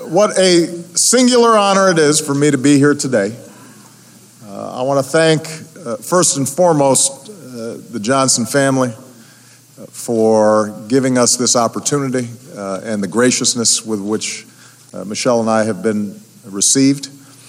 What a singular honor it is for me to be here today. I want to thank, first and foremost, the Johnson family for giving us this opportunity and the graciousness with which Michelle and I have been received.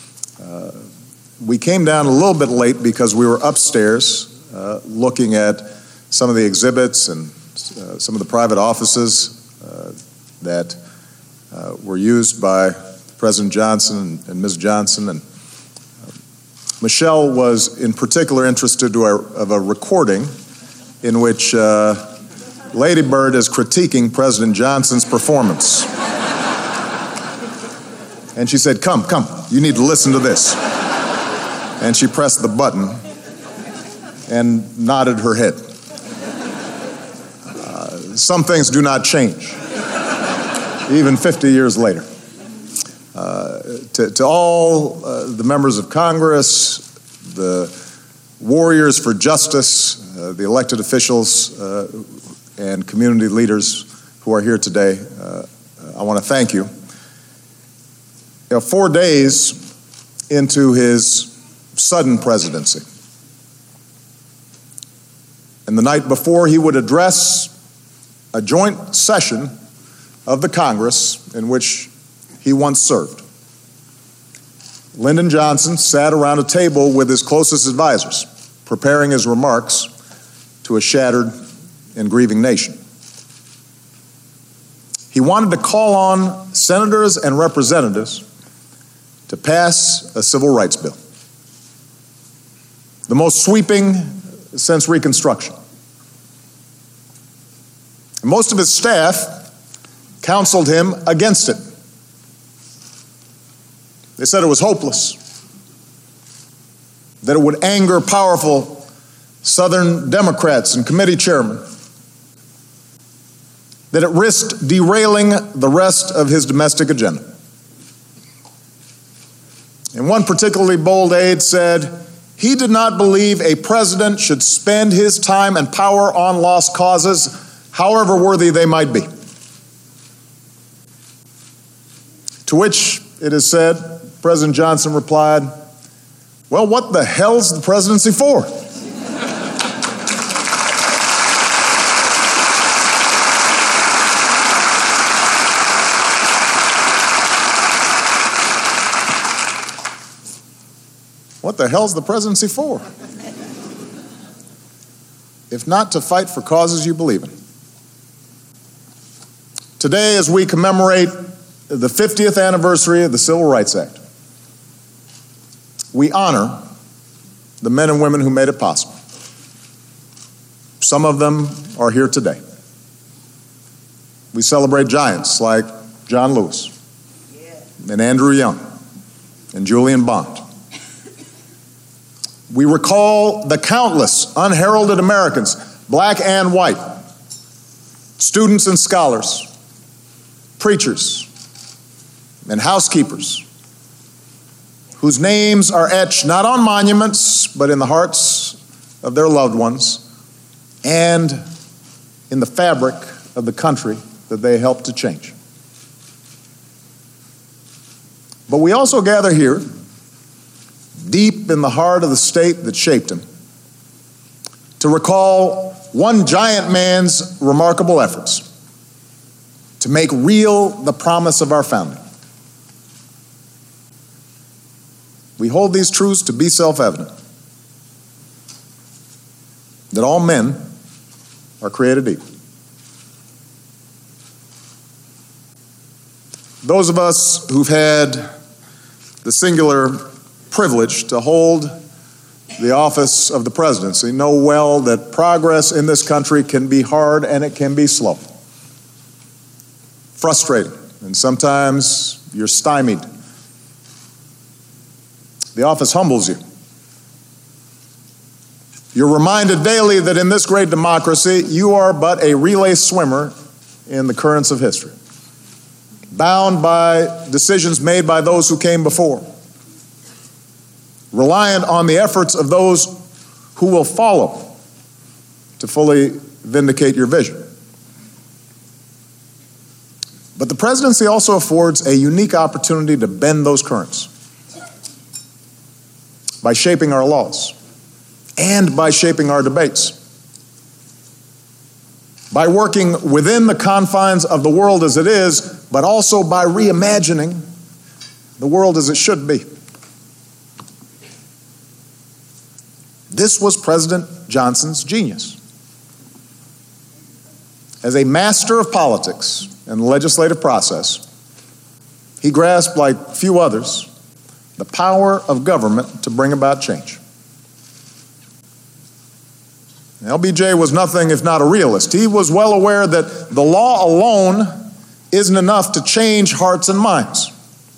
We came down a little bit late because we were upstairs looking at some of the exhibits and some of the private offices that were used by President Johnson and Ms. Johnson. And Michelle was in particular interested of a recording in which Lady Bird is critiquing President Johnson's performance. And she said, come, you need to listen to this. And she pressed the button and nodded her head. Some things do not change, even 50 years later. To all the members of Congress, the warriors for justice, the elected officials, and community leaders who are here today, I want to thank you. 4 days into his sudden presidency, and the night before he would address a joint session of the Congress in which he once served, Lyndon Johnson sat around a table with his closest advisors, preparing his remarks to a shattered and grieving nation. He wanted to call on senators and representatives to pass a civil rights bill, the most sweeping since Reconstruction. And most of his staff counseled him against it. They said it was hopeless, that it would anger powerful Southern Democrats and committee chairmen, that it risked derailing the rest of his domestic agenda. And one particularly bold aide said he did not believe a president should spend his time and power on lost causes, however worthy they might be. To which it is said, President Johnson replied, well, what the hell's the presidency for? What the hell's the presidency for? If not to fight for causes you believe in. Today, as we commemorate the 50th anniversary of the Civil Rights Act, we honor the men and women who made it possible. Some of them are here today. We celebrate giants like John Lewis and Andrew Young and Julian Bond. We recall the countless unheralded Americans, black and white, students and scholars, preachers and housekeepers, whose names are etched not on monuments, but in the hearts of their loved ones and in the fabric of the country that they helped to change. But we also gather here, deep in the heart of the state that shaped him, to recall one giant man's remarkable efforts to make real the promise of our founding. We hold these truths to be self-evident, that all men are created equal. Those of us who've had the singular privilege to hold the office of the presidency know well that progress in this country can be hard and it can be slow, frustrating, and sometimes you're stymied. The office humbles you. You're reminded daily that in this great democracy, you are but a relay swimmer in the currents of history, bound by decisions made by those who came before, reliant on the efforts of those who will follow to fully vindicate your vision. But the presidency also affords a unique opportunity to bend those currents by shaping our laws and by shaping our debates, by working within the confines of the world as it is, but also by reimagining the world as it should be. This was President Johnson's genius. As a master of politics and the legislative process, he grasped, like few others, the power of government to bring about change. LBJ was nothing if not a realist. He was well aware that the law alone isn't enough to change hearts and minds.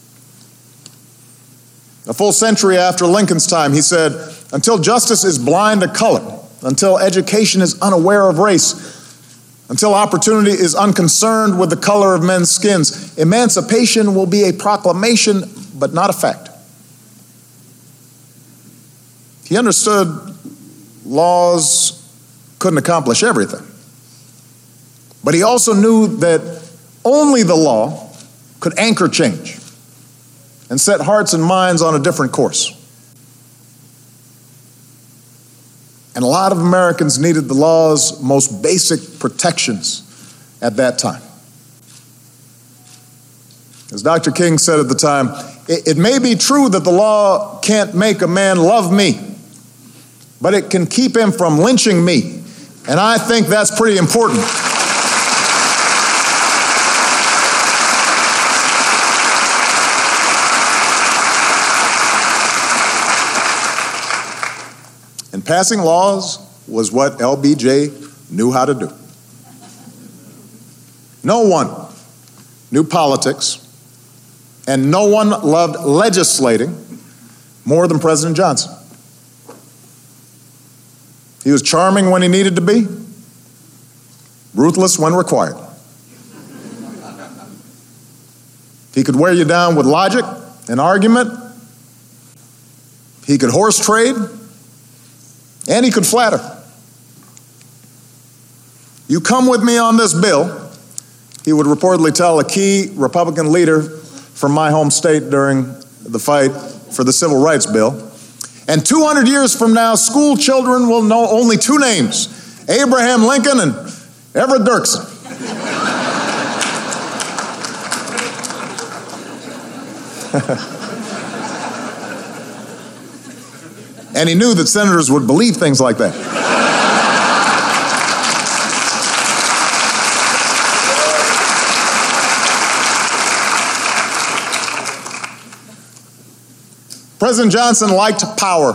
A full century after Lincoln's time, he said, "Until justice is blind to color, until education is unaware of race, until opportunity is unconcerned with the color of men's skins, emancipation will be a proclamation, but not a fact." He understood laws couldn't accomplish everything, but he also knew that only the law could anchor change and set hearts and minds on a different course. And a lot of Americans needed the law's most basic protections at that time. As Dr. King said at the time, it may be true that the law can't make a man love me, but it can keep him from lynching me. And I think that's pretty important. And passing laws was what LBJ knew how to do. No one knew politics, and no one loved legislating more than President Johnson. He was charming when he needed to be, ruthless when required. He could wear you down with logic and argument. He could horse trade, and he could flatter. "You come with me on this bill," he would reportedly tell a key Republican leader from my home state during the fight for the Civil Rights Bill, "and 200 years from now, school children will know only two names, Abraham Lincoln and Everett Dirksen." And he knew that senators would believe things like that. President Johnson liked power.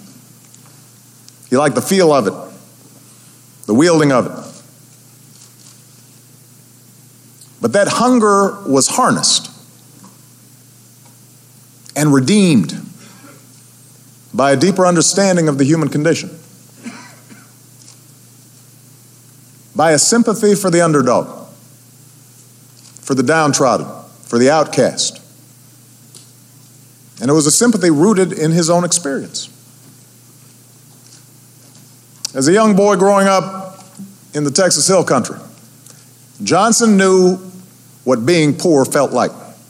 He liked the feel of it, the wielding of it. But that hunger was harnessed and redeemed by a deeper understanding of the human condition, by a sympathy for the underdog, for the downtrodden, for the outcast. And it was a sympathy rooted in his own experience. As a young boy growing up in the Texas Hill Country, Johnson knew what being poor felt like.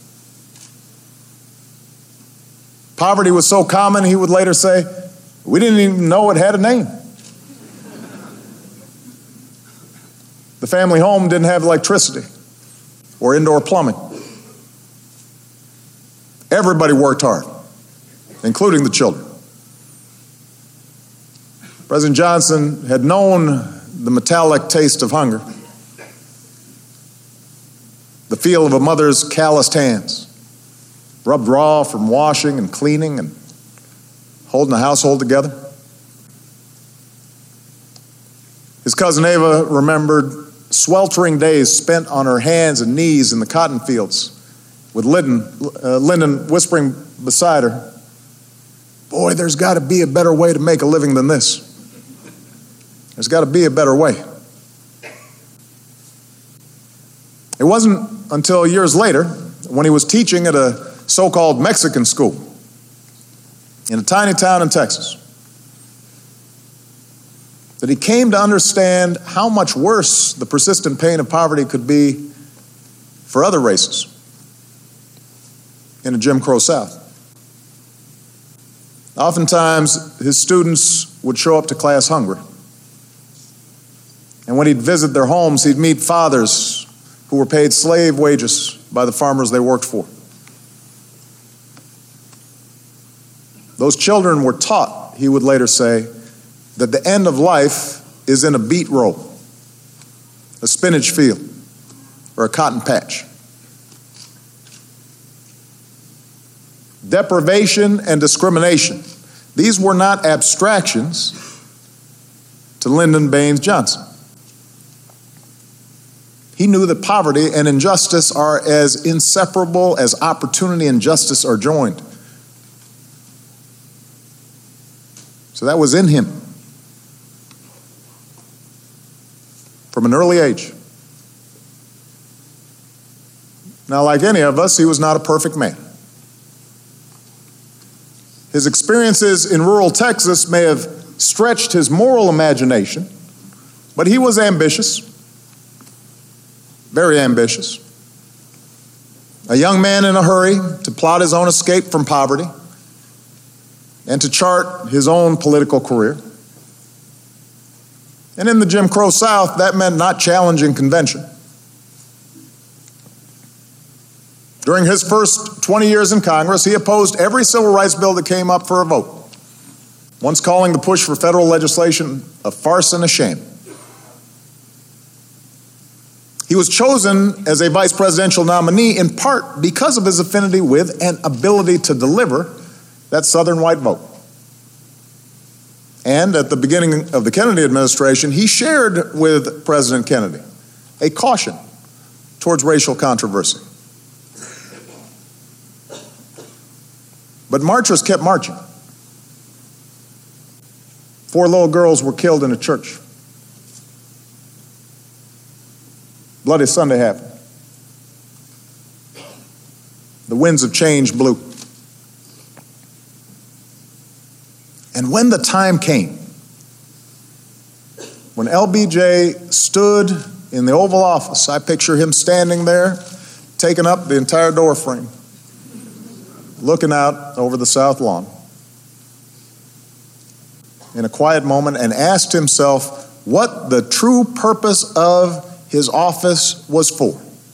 Poverty was so common, he would later say, we didn't even know it had a name. The family home didn't have electricity or indoor plumbing. Everybody worked hard, including the children. President Johnson had known the metallic taste of hunger, the feel of a mother's calloused hands, rubbed raw from washing and cleaning and holding the household together. His cousin Ava remembered sweltering days spent on her hands and knees in the cotton fields with Lyndon whispering beside her, "Boy, there's got to be a better way to make a living than this. There's got to be a better way." It wasn't until years later, when he was teaching at a so-called Mexican school in a tiny town in Texas, that he came to understand how much worse the persistent pain of poverty could be for other races in a Jim Crow South. Oftentimes, his students would show up to class hungry. And when he'd visit their homes, he'd meet fathers who were paid slave wages by the farmers they worked for. Those children were taught, he would later say, that the end of life is in a beet row, a spinach field, or a cotton patch. Deprivation and discrimination, these were not abstractions to Lyndon Baines Johnson. He knew that poverty and injustice are as inseparable as opportunity and justice are joined. So that was in him from an early age. Now, like any of us, he was not a perfect man. His experiences in rural Texas may have stretched his moral imagination, but he was ambitious, very ambitious. A young man in a hurry to plot his own escape from poverty and to chart his own political career. And in the Jim Crow South, that meant not challenging convention. During his first 20 years in Congress, he opposed every civil rights bill that came up for a vote, once calling the push for federal legislation a farce and a shame. He was chosen as a vice presidential nominee in part because of his affinity with and ability to deliver that Southern white vote. And at the beginning of the Kennedy administration, he shared with President Kennedy a caution towards racial controversy. But marchers kept marching. 4 little girls were killed in a church. Bloody Sunday happened. The winds of change blew. And when the time came, when LBJ stood in the Oval Office, I picture him standing there, taking up the entire door frame, looking out over the South Lawn in a quiet moment, and asked himself what the true purpose of his office was for.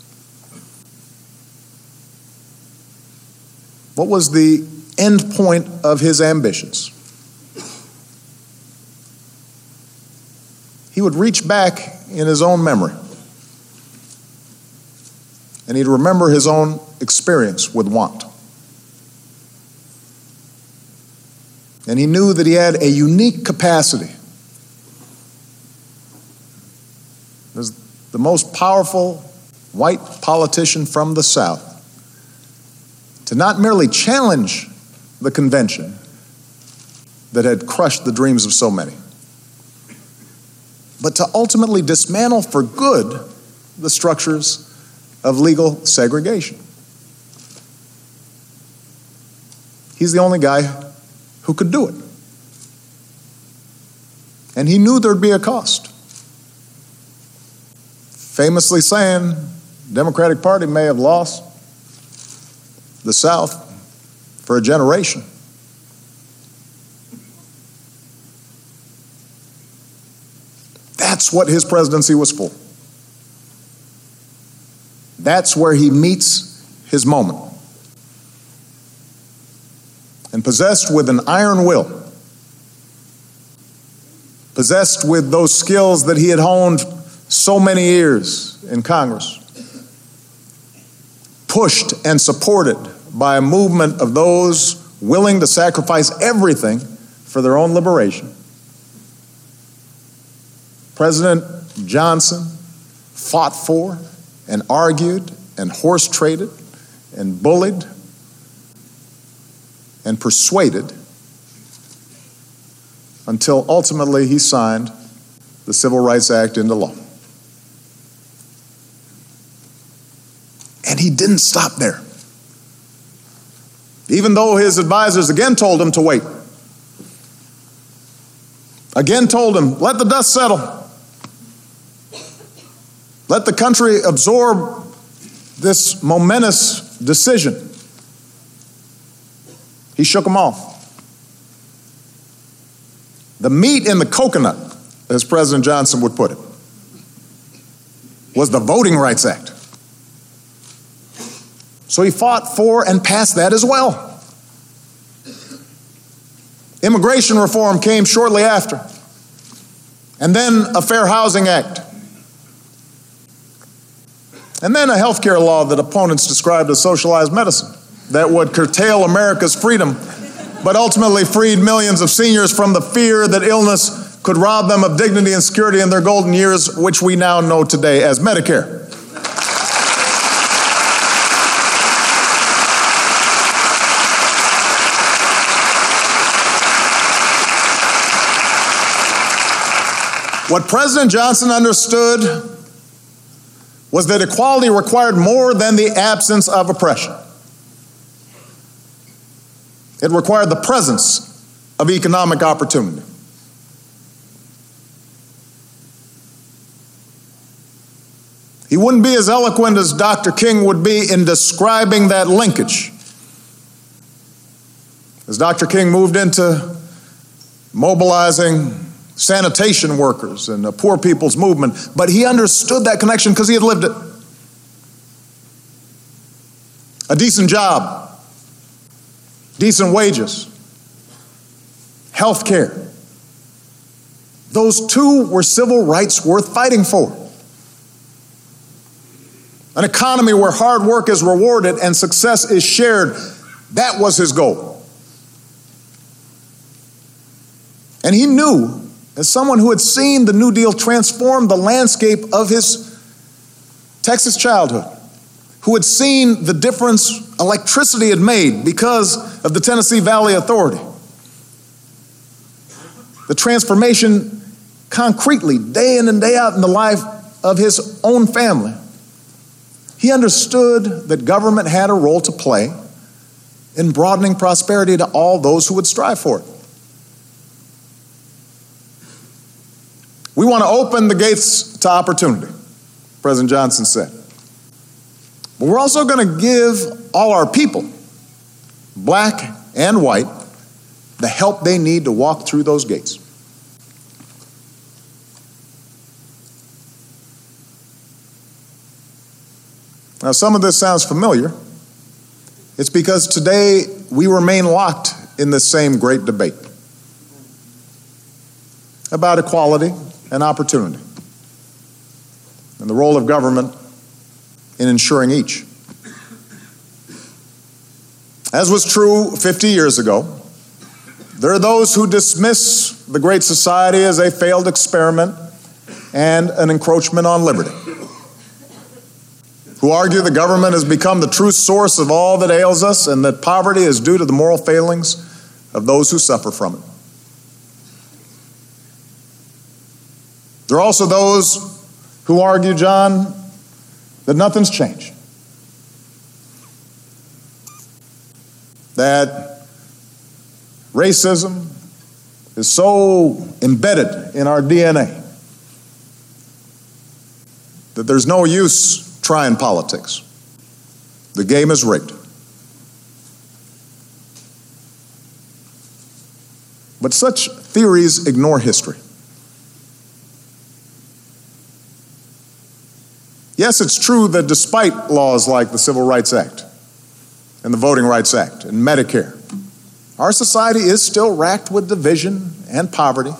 What was the end point of his ambitions? He would reach back in his own memory, and he'd remember his own experience with want. And he knew that he had a unique capacity as the most powerful white politician from the South to not merely challenge the convention that had crushed the dreams of so many, but to ultimately dismantle for good the structures of legal segregation. He's the only guy who could do it. And he knew there'd be a cost. Famously saying, the Democratic Party may have lost the South for a generation. That's what his presidency was for. That's where he meets his moment. And possessed with an iron will, possessed with those skills that he had honed so many years in Congress, pushed and supported by a movement of those willing to sacrifice everything for their own liberation, President Johnson fought for and argued and horse traded and bullied and persuaded until ultimately he signed the Civil Rights Act into law. And he didn't stop there. Even though his advisors again told him to wait. Again told him, let the dust settle. Let the country absorb this momentous decision, he shook them off. The meat in the coconut, as President Johnson would put it, was the Voting Rights Act. So he fought for and passed that as well. Immigration reform came shortly after, and then a Fair Housing Act, and then a health care law that opponents described as socialized medicine that would curtail America's freedom, but ultimately freed millions of seniors from the fear that illness could rob them of dignity and security in their golden years, which we now know today as Medicare. What President Johnson understood was that equality required more than the absence of oppression. It required the presence of economic opportunity. He wouldn't be as eloquent as Dr. King would be in describing that linkage. As Dr. King moved into mobilizing sanitation workers and the poor people's movement, but he understood that connection because he had lived it. A decent job, decent wages, health care. Those two were civil rights worth fighting for. An economy where hard work is rewarded and success is shared. That was his goal. And he knew, as someone who had seen the New Deal transform the landscape of his Texas childhood, who had seen the difference electricity had made because of the Tennessee Valley Authority, the transformation concretely, day in and day out in the life of his own family, he understood that government had a role to play in broadening prosperity to all those who would strive for it. We want to open the gates to opportunity, President Johnson said. But we're also going to give all our people, black and white, the help they need to walk through those gates. Now, some of this sounds familiar. It's because today we remain locked in the same great debate about equality and opportunity and the role of government in ensuring each. As was true 50 years ago, there are those who dismiss the Great Society as a failed experiment and an encroachment on liberty, who argue the government has become the true source of all that ails us and that poverty is due to the moral failings of those who suffer from it. There are also those who argue, John, that nothing's changed, that racism is so embedded in our DNA that there's no use trying politics. The game is rigged. But such theories ignore history. Yes, it's true that despite laws like the Civil Rights Act and the Voting Rights Act and Medicare, our society is still racked with division and poverty.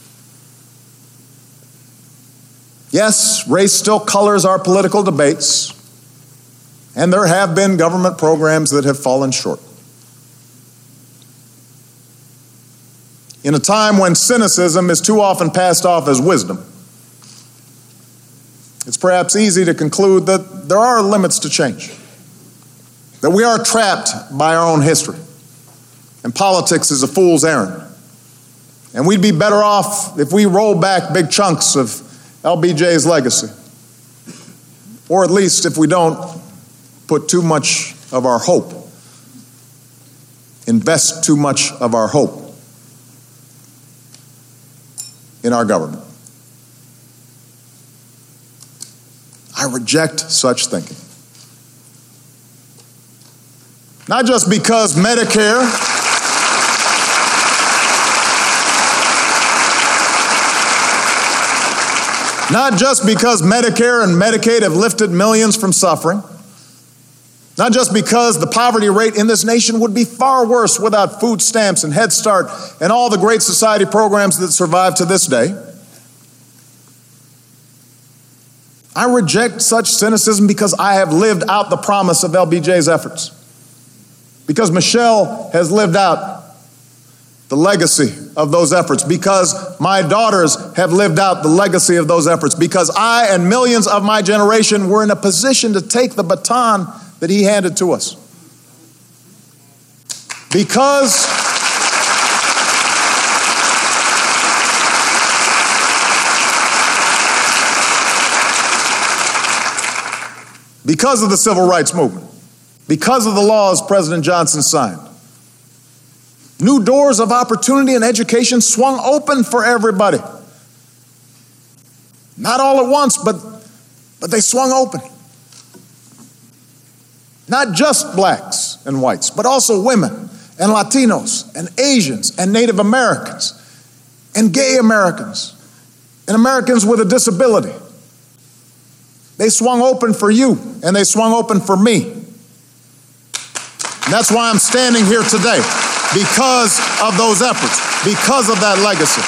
Yes, race still colors our political debates, and there have been government programs that have fallen short. In a time when cynicism is too often passed off as wisdom, it's perhaps easy to conclude that there are limits to change, that we are trapped by our own history, and politics is a fool's errand. And we'd be better off if we roll back big chunks of LBJ's legacy, or at least if we don't put too much of our hope, invest too much of our hope in our government. I reject such thinking. Not just because Medicare and Medicaid have lifted millions from suffering. Not just because the poverty rate in this nation would be far worse without food stamps and Head Start and all the Great Society programs that survive to this day. I reject such cynicism because I have lived out the promise of LBJ's efforts. Because Michelle has lived out the legacy of those efforts. Because my daughters have lived out the legacy of those efforts. Because I and millions of my generation were in a position to take the baton that he handed to us. Because of the civil rights movement, because of the laws President Johnson signed, new doors of opportunity and education swung open for everybody. Not all at once, but they swung open. Not just blacks and whites, but also women and Latinos and Asians and Native Americans and gay Americans and Americans with a disability. They swung open for you and they swung open for me. And that's why I'm standing here today, because of those efforts, because of that legacy.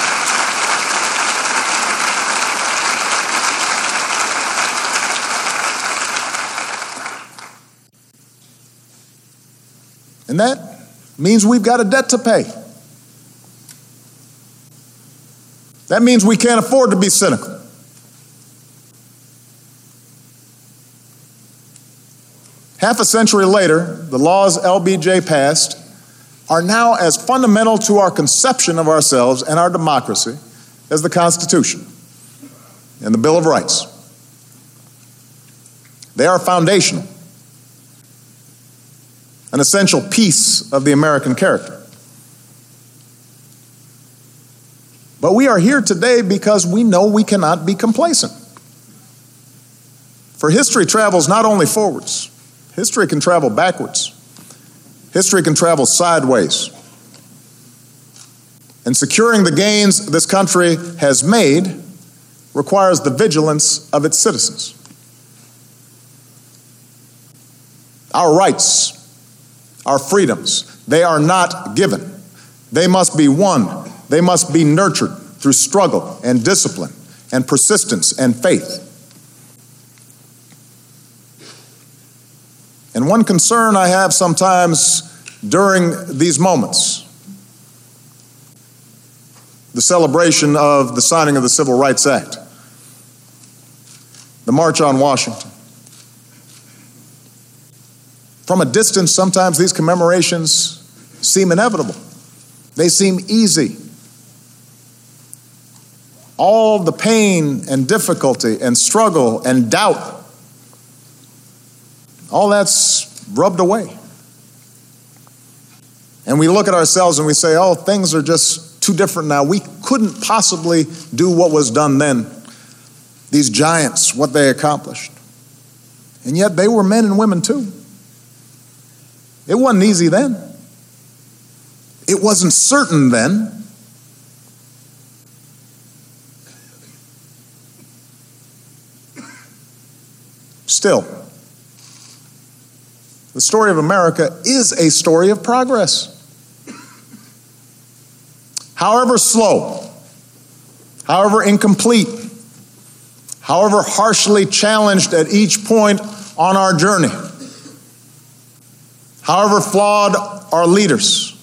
And that means we've got a debt to pay. That means we can't afford to be cynical. Half a century later, the laws LBJ passed are now as fundamental to our conception of ourselves and our democracy as the Constitution and the Bill of Rights. They are foundational, an essential piece of the American character. But we are here today because we know we cannot be complacent. For history travels not only forwards, history can travel backwards. History can travel sideways. And securing the gains this country has made requires the vigilance of its citizens. Our rights, our freedoms, they are not given. They must be won. They must be nurtured through struggle and discipline and persistence and faith. And one concern I have sometimes during these moments, the celebration of the signing of the Civil Rights Act, the March on Washington. From a distance, sometimes these commemorations seem inevitable. They seem easy. All the pain and difficulty and struggle and doubt, all that's rubbed away. And we look at ourselves and we say, oh, things are just too different now. We couldn't possibly do what was done then. These giants, what they accomplished. And yet they were men and women too. It wasn't easy then. It wasn't certain then. Still, the story of America is a story of progress. However slow, however incomplete, however harshly challenged at each point on our journey, however flawed our leaders,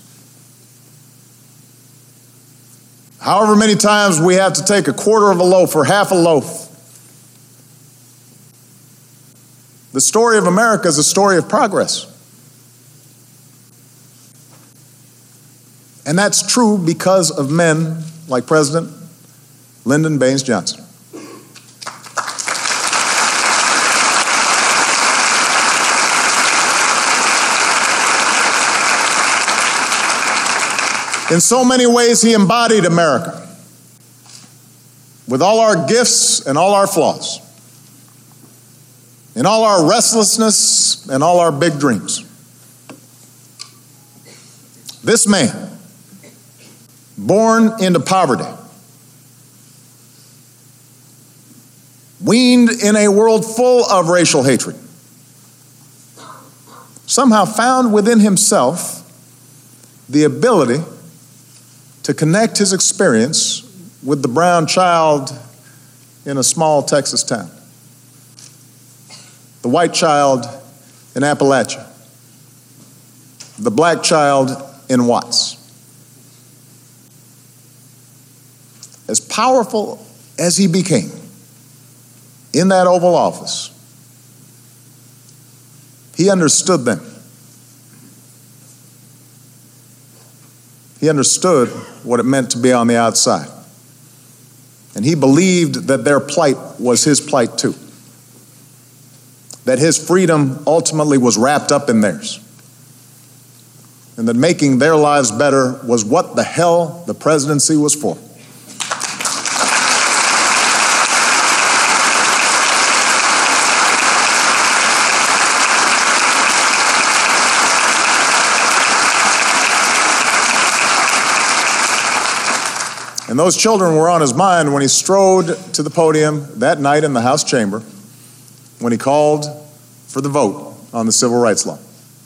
however many times we have to take a quarter of a loaf or half a loaf, the story of America is a story of progress. And that's true because of men like President Lyndon Baines Johnson. In so many ways, he embodied America with all our gifts and all our flaws, in all our restlessness and all our big dreams. This man, born into poverty, weaned in a world full of racial hatred, somehow found within himself the ability to connect his experience with the brown child in a small Texas town, the white child in Appalachia, the black child in Watts. As powerful as he became in that Oval Office, he understood them. He understood what it meant to be on the outside. And he believed that their plight was his plight too. That his freedom ultimately was wrapped up in theirs. And that making their lives better was what the hell the presidency was for. And those children were on his mind when he strode to the podium that night in the House chamber when he called for the vote on the civil rights law.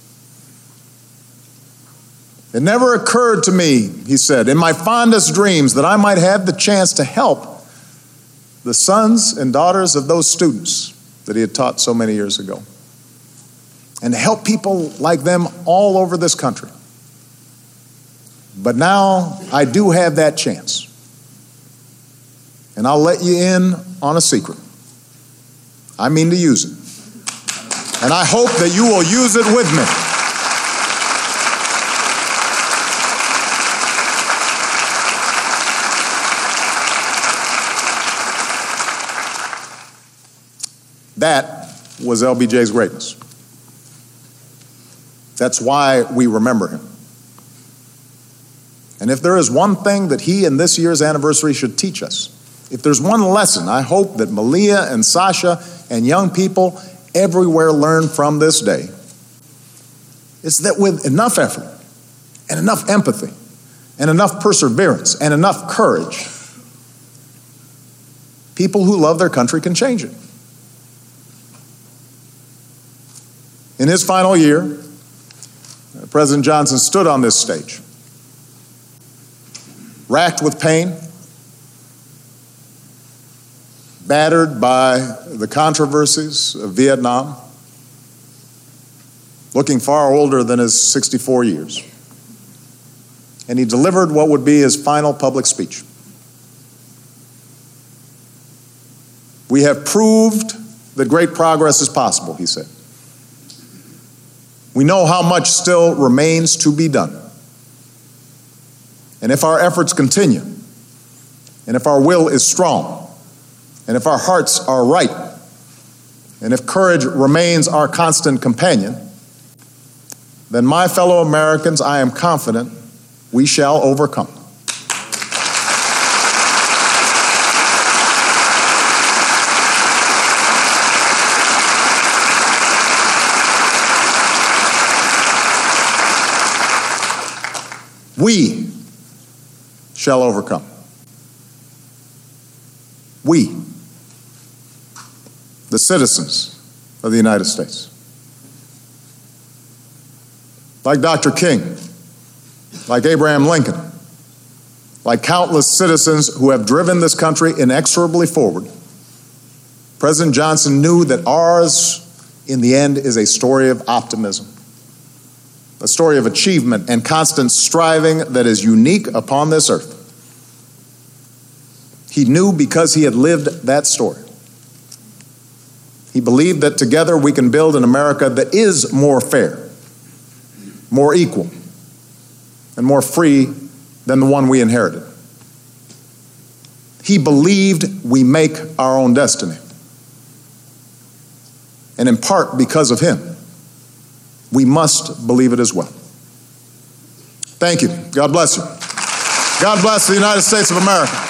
It never occurred to me, he said, in my fondest dreams that I might have the chance to help the sons and daughters of those students that he had taught so many years ago, and to help people like them all over this country. But now I do have that chance. And I'll let you in on a secret. I mean to use it. And I hope that you will use it with me. That was LBJ's greatness. That's why we remember him. And if there is one thing that he in this year's anniversary should teach us, if there's one lesson I hope that Malia and Sasha and young people everywhere learn from this day, it's that with enough effort and enough empathy and enough perseverance and enough courage, people who love their country can change it. In his final year, President Johnson stood on this stage, racked with pain, battered by the controversies of Vietnam, looking far older than his 64 years. And he delivered what would be his final public speech. We have proved that great progress is possible, he said. We know how much still remains to be done. And if our efforts continue, and if our will is strong, and if our hearts are right, and if courage remains our constant companion, then my fellow Americans, I am confident we shall overcome. We shall overcome. We, the citizens of the United States. Like Dr. King, like Abraham Lincoln, like countless citizens who have driven this country inexorably forward, President Johnson knew that ours, in the end, is a story of optimism, a story of achievement and constant striving that is unique upon this earth. He knew because he had lived that story. He believed that together we can build an America that is more fair, more equal, and more free than the one we inherited. He believed we make our own destiny. And in part because of him, we must believe it as well. Thank you. God bless you. God bless the United States of America.